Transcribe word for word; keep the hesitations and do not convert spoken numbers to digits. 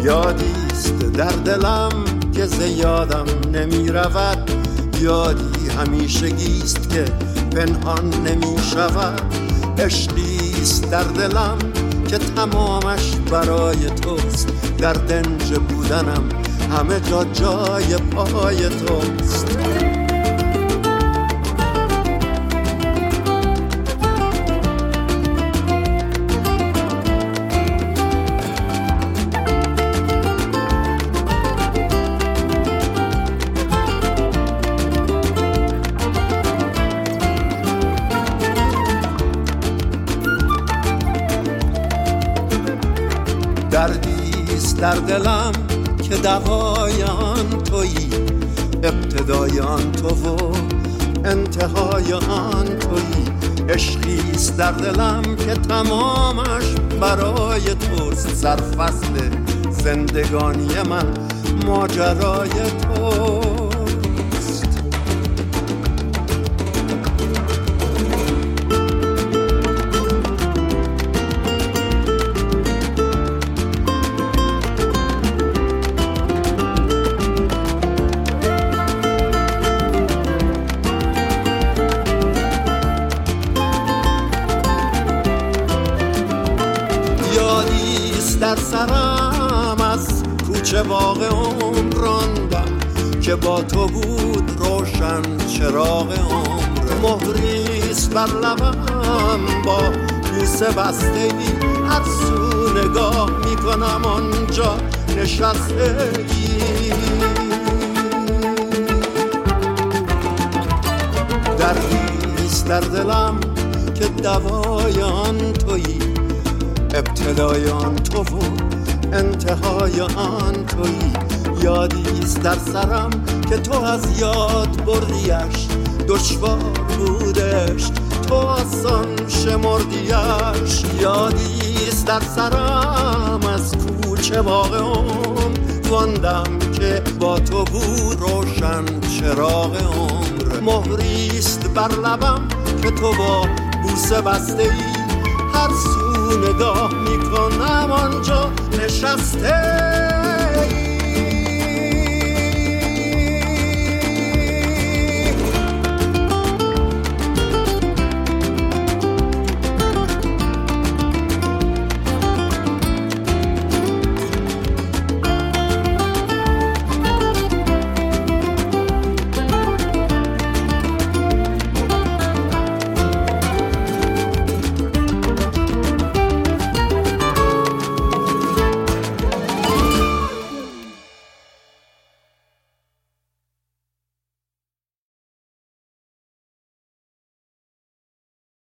یادیست در دلم که ز یادم نمی رود، یادی همیشگیست که پنهان نمی شود. عشقیست در دلم که تمامش برای توست، در دنج بودنم همه جا جای پای توست. دردیست در دلم که دوای آن تویی، ابتدای آن تو و انتهای آن تویی. عشقیست در دلم که تمامش برای توست، سرفصل زندگانی من ماجرای توست. در سرم از کوچه باغ عمر راندم که با تو بود روشن چراغ عمر. مهریست بر لبم با بوسه بستگی، هر سو نگاه میکنم آنجا نشستگی. دردیست در دلم که دوای آن تویی، ابتدای آن تو و انتهای آن تویی. یادیست در سرم که تو از یاد بردیش، دشوار بودش تو آسان شمردیش. یادیست در سرم از کوچه باغ عمر واندم که با تو بود روشن چراغ عمر. مهریست بر لبم که تو با بوسه بسته ای، هر سو نگاه میکنم آنجا نشسته ای.